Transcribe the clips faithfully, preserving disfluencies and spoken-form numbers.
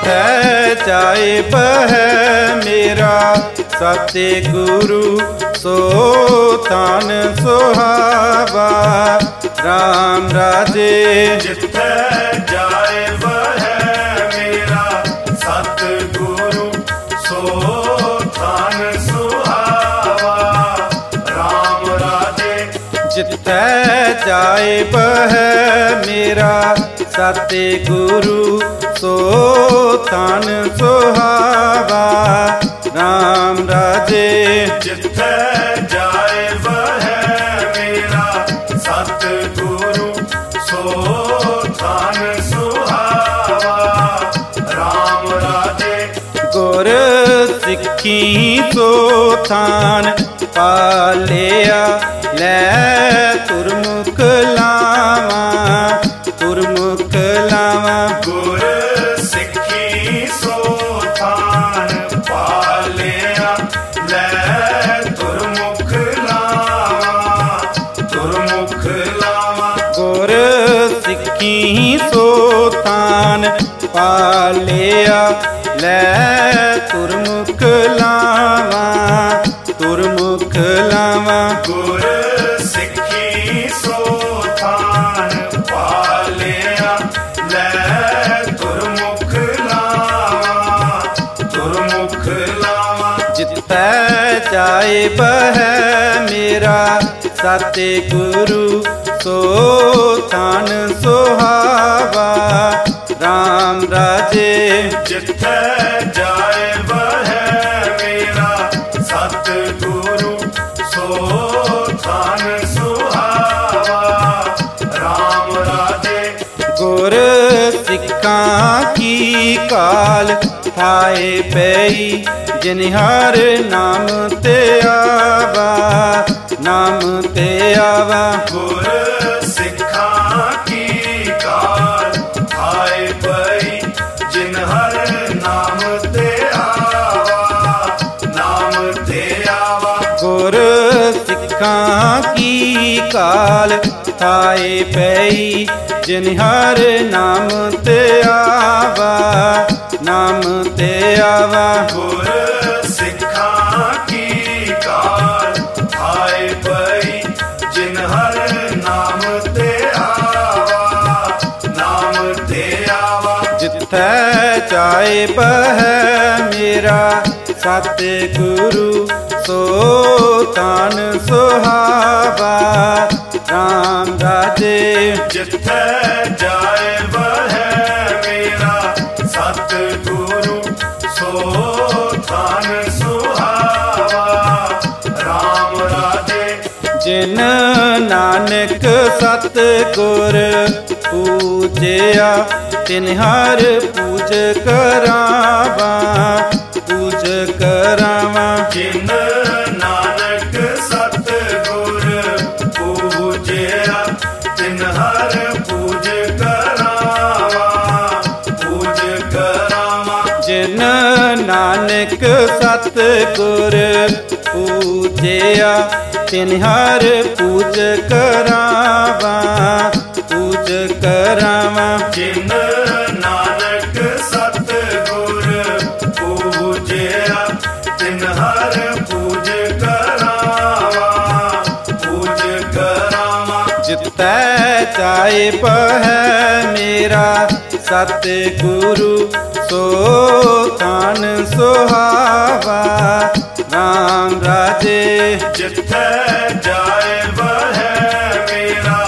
जिथै जाए बह मेरा सतगुरु सो तान सुहावा राम राजे। जिथै जाए बह मेरा सतगुरु सो तान सुहावा राम राजे। जिथै जाए बह मेरा सतगुरु सो तान सुहावा राम राजे। जिथै जाए बह मेरा सतगुरु सो तान सुहावा राम राजे। गुर सिक्खी सो थान पालिया लै तुरमुख लावा तुरमुख लावा। गुर सिक्खी सो थान पालिया लै तुरमुख लावा तुरमुख लावा। गुर सिक्खी सो थान पालिया लै तुरमुख लावा तुरमुख लावा। गुर सिक्खी सो थान पालिया लै तुरमुख लावा तुरमुख लावा। जिथै जाए बह मेरा सतगुरु सो तान सुहावा राम राजे। जिथै जाए बह मेरा सतगुरु सो थान सुहावा राम राजे। गुर सिक्खां की काल थाए पई जिन्हार नाम ते आवा नाम ते आवा। गुर सिक्खां की काल थाए पई जिन्हर नाम ते आवा नाम ते आवा। गुर सिक्खां की काल थाए पई जिन्हार नाम ते आवा नाम ते आवा। गुर सिक्खां की काल थाए पई जिन्हर नाम ते आवा नाम ते आवा। जिथै जाए बह मेरा सतगुरु सो तान सुहावा राम राजे। जिथै जाए बह मेरा सतगुरु सो थान सुहावा राम राजे। जिन नानक सतगुर पूजया तिन्हार पूज करावा पूज करावा। जिन नानक सतगुर पूजया तिन्हर पूज करावा पूज करावा। जिन नानक सतगुर पूजया तिन्हार पूज करावा पूज करावा। जिन नानक सतगुर पूजया तिन्हर पूज करावा पूज करावा। जिथै जाए बह मेरा सतगुरु सो तान सुहावा राम राजे। जिथै जाए बह मेरा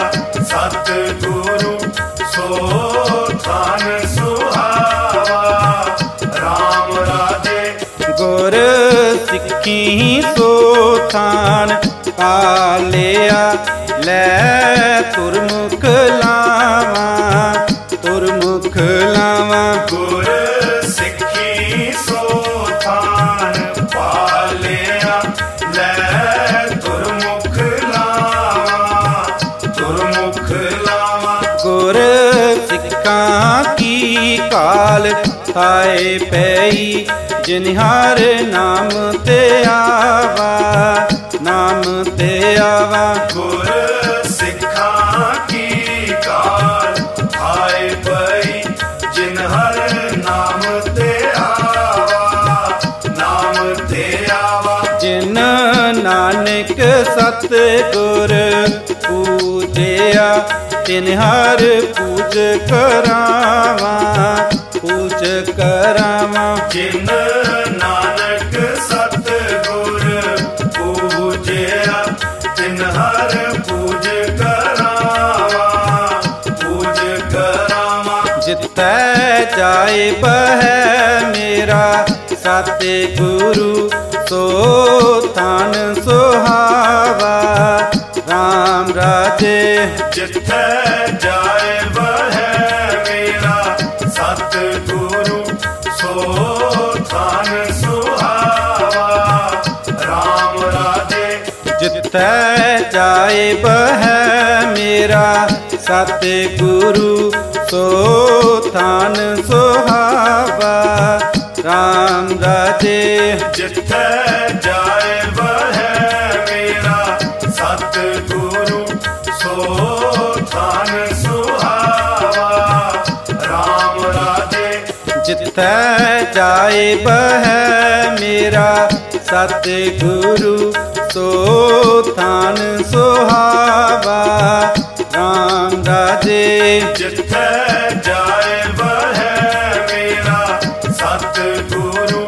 सतगुरु सो थान सुहावा राम राजे। गुर सिक्खी सो थान पालिया लै तुरमुख लावा तुरमुख लावा। गुर सिक्खी सो थान पालिया लै तुरमुख लावा तुरमुख लावा। गुर सिक्खां की काल थाए पई जिन्हार नाम ते आवा नाम ते आवा। गुर सिक्खां की काल थाए पई जिन्हर नाम ਤਿਨ ਹਰ ਪੂਜ ਕਰਾਵਾਂ, ਪੂਜ ਕਰਾਵਾਂ। ਜਿਨ ਨਾਨਕ ਸਤਿਗੁਰ ਪੂਜਿਆ, ਤਿਨ ਹਰ ਪੂਜ ਕਰਾਵਾਂ, ਪੂਜ ਕਰਾਵਾਂ। ਜਿੱਥੈ ਜਾਏ ਬਹਿ ਮੇਰਾ ਸਤਿਗੁਰੂ, ਸੋ ਥਾਨ ਸੁਹਾਵਾ RAM ਰਾਜੇ। ਜਿੱਥੈ ਜਾਏ ਬਹਿ ਮੇਰਾ ਸਤਿਗੁਰੂ, ਸੋ ਥਾਨ ਸੁਹਾਵਾ RAM ਰਾਜੇ। ਜਿੱਥੈ ਜਾਏ ਬਹਿ ਮੇਰਾ ਸਤਿਗੁਰੂ, ਸੋ ਥਾਨ ਸੁਹਾਵਾ RAM ਰਾਜੇ। ਜਿੱਥੈ ਜਾਏ ਬਹਿ ਮੇਰਾ ਸਤਿਗੁਰੂ, ਸੋ ਥਾਨ ਸੁਹਾਵਾ RAM ਰਾਜੇ। ਜਿੱਥੈ ਜਾਏ ਬਹਿ ਮੇਰਾ ਸਤਿਗੁਰੂ, ਸੋ ਥਾਨ ਸੁਹਾਵਾ RAM ਰਾਜੇ। ਜਿੱਥੈ ਜਾਏ ਬਹਿ ਮੇਰਾ ਸਤਿਗੁਰੂ,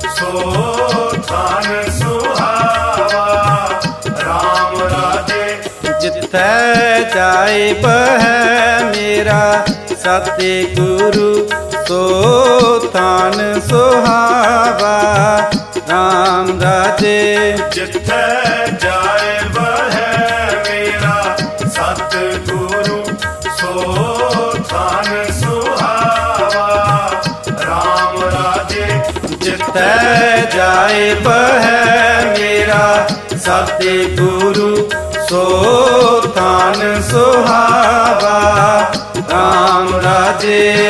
ਸੋ ਥਾਨ ਸੁਹਾਵਾ RAM ਰਾਜੇ। ਜਿੱਥੈ ਜਾਏ ਬਹਿ ਮੇਰਾ ਸਤਿਗੁਰੂ, ਸੋ ਥਾਨ ਸੁਹਾਵਾ RAM ਰਾਜੇ। ਜਿੱਥੈ ਜਾਏ ਬਹਿ ਮੇਰਾ ਸਤਿਗੁਰੂ, ਸੋ ਥਾਨ ਸੁਹਾਵਾ RAM ਰਾਜੇ। ਜਿੱਥੈ ਜਾਏ ਬਹਿ ਮੇਰਾ ਸਤਿਗੁਰੂ, ਸੋ ਥਾਨ ਸੁਹਾਵਾ RAM ਰਾਜੇ।